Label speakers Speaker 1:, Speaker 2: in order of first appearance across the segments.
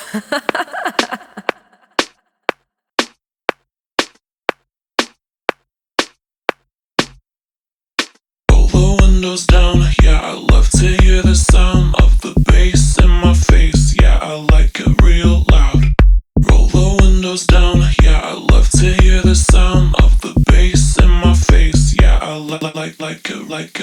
Speaker 1: Roll the windows down, yeah, I love to hear the sound of the bass in my face, yeah, I like it real loud. Roll the windows down, yeah, I love to hear the sound of the bass in my face, yeah, I like it, like it, like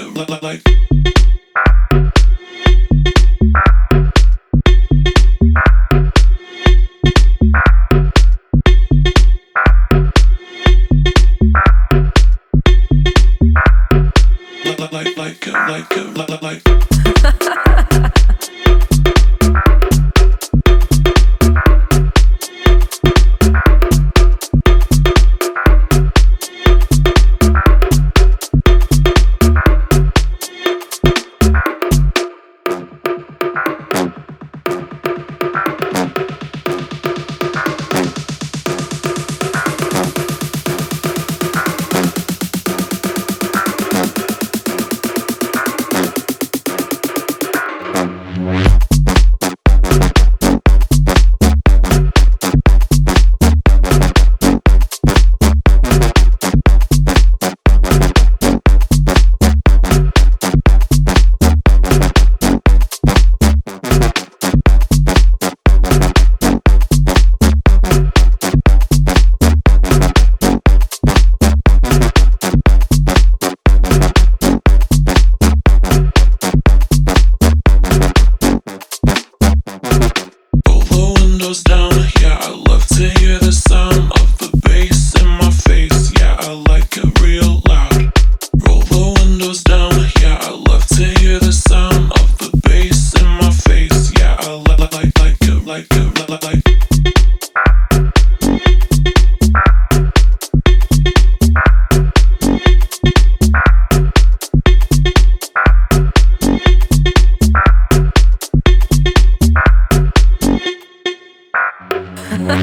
Speaker 1: down, yeah, I love to hear the sound of the bass in my face, yeah, I like it real loud. Roll the windows down, yeah, I love to hear the sound of the bass in my face, yeah, I like it,